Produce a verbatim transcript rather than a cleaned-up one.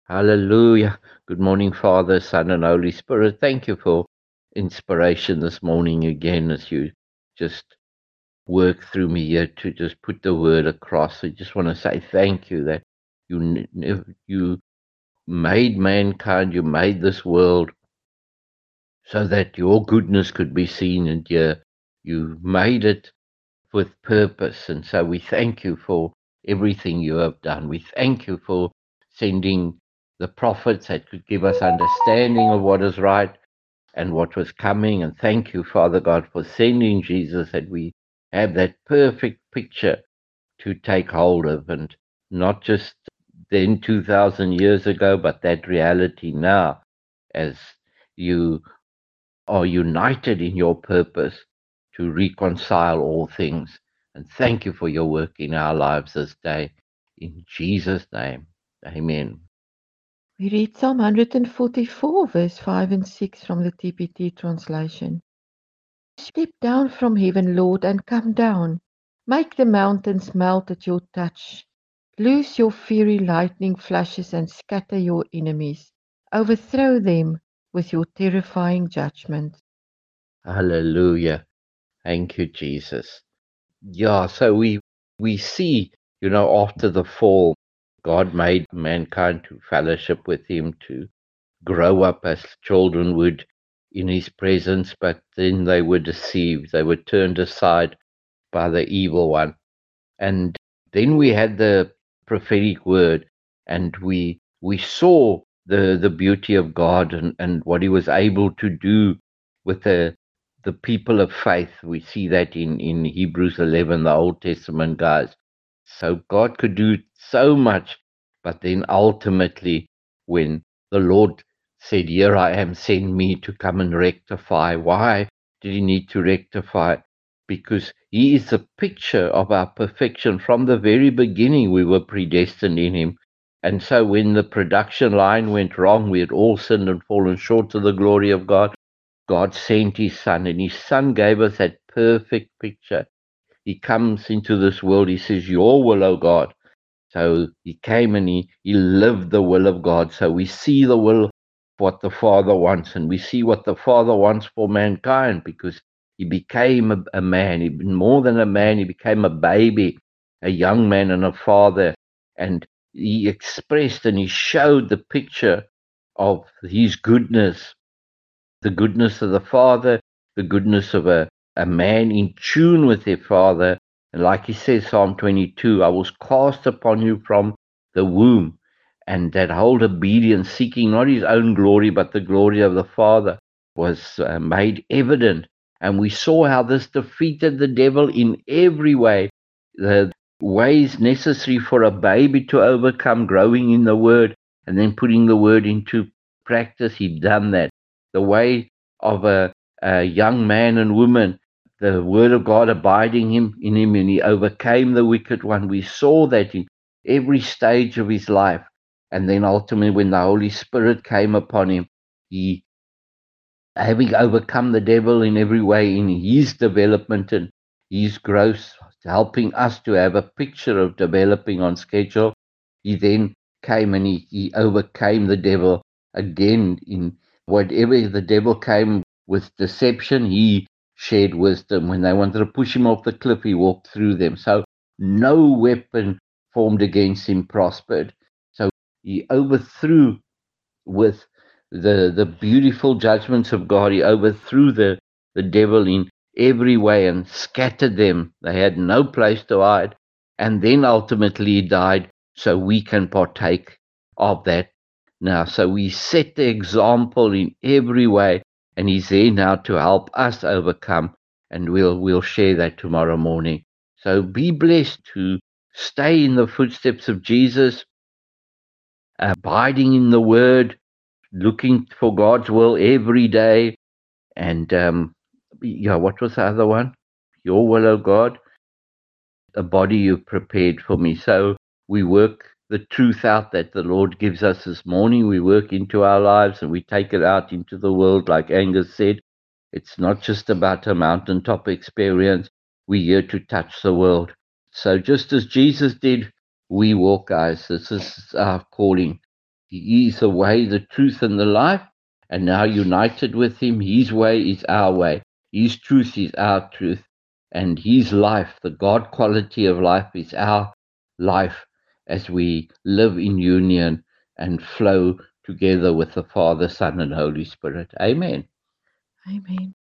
Hallelujah. Good morning, Father, Son, and Holy Spirit. Thank you for inspiration this morning again as you just work through me here to just put the word across. I just want to say thank you that you n- n- you made mankind, you made this world so that your goodness could be seen, and you you made it with purpose. And so we thank you for everything you have done. We thank you for sending the prophets that could give us understanding of what is right and what was coming. And thank you, Father God, for sending Jesus, that we have that perfect picture to take hold of, and not just then two thousand years ago, but that reality now as you are united in your purpose to reconcile all things. And thank you for your work in our lives this day. In Jesus' name, amen. We read Psalm one forty-four, verse five and six from the T P T translation. Step down from heaven, Lord, and come down. Make the mountains melt at your touch. Loose your fiery lightning flashes and scatter your enemies. Overthrow them with your terrifying judgment. Hallelujah. Thank you, Jesus. Yeah, so we we see, you know, after the fall, God made mankind to fellowship with him, to grow up as children would in his presence, but then they were deceived. They were turned aside by the evil one. And then we had the prophetic word, and we we saw the the beauty of God, and, and what he was able to do with the the people of faith. We see that in, in Hebrews eleven, the Old Testament guys. So God could do so much, but then ultimately when the Lord said, "Here I am, send me to come and rectify." Why did he need to rectify? Because he is a picture of our perfection. From the very beginning, we were predestined in him. And so when the production line went wrong, we had all sinned and fallen short of the glory of God. God sent his son, and his son gave us that perfect picture. He comes into this world, he says, "Your will, O God." So he came and he, he lived the will of God. So we see the will, what the Father wants, and we see what the Father wants for mankind, because he became a, a man. He, more than a man, he became a baby, a young man and a father. And he expressed and he showed the picture of his goodness, the goodness of the Father, the goodness of a, a man in tune with their Father. And like he says, Psalm twenty-two, I was cast upon you from the womb. And that whole obedience, seeking not his own glory, but the glory of the Father, was uh, made evident. And we saw how this defeated the devil in every way. The ways necessary for a baby to overcome, growing in the Word and then putting the Word into practice, he'd done that. The way of a, a young man and woman, the word of God abiding him in him, and he overcame the wicked one. We saw that in every stage of his life. And then ultimately, when the Holy Spirit came upon him, he, having overcome the devil in every way in his development and his growth, helping us to have a picture of developing on schedule, he then came and he, he overcame the devil again. In whatever the devil came with deception, he shared wisdom. When they wanted to push him off the cliff, he walked through them. So no weapon formed against him prospered. So he overthrew with the the beautiful judgments of God. He overthrew the, the devil in every way and scattered them. They had no place to hide. And then ultimately he died so we can partake of that now. So we set the example in every way, and he's there now to help us overcome. And we'll we'll share that tomorrow morning. So be blessed to stay in the footsteps of Jesus, abiding in the word, looking for God's will every day. And um, yeah, what was the other one? Your will, oh God, a body you've prepared for me. So we work the truth out that the Lord gives us this morning. We work into our lives and we take it out into the world, like Angus said. It's not just about a mountaintop experience. We're here to touch the world. So just as Jesus did, we walk, guys. This is our calling. He is the way, the truth, and the life. And now united with him, his way is our way. His truth is our truth. And his life, the God quality of life, is our life as we live in union and flow together with the Father, Son, and Holy Spirit. Amen. Amen.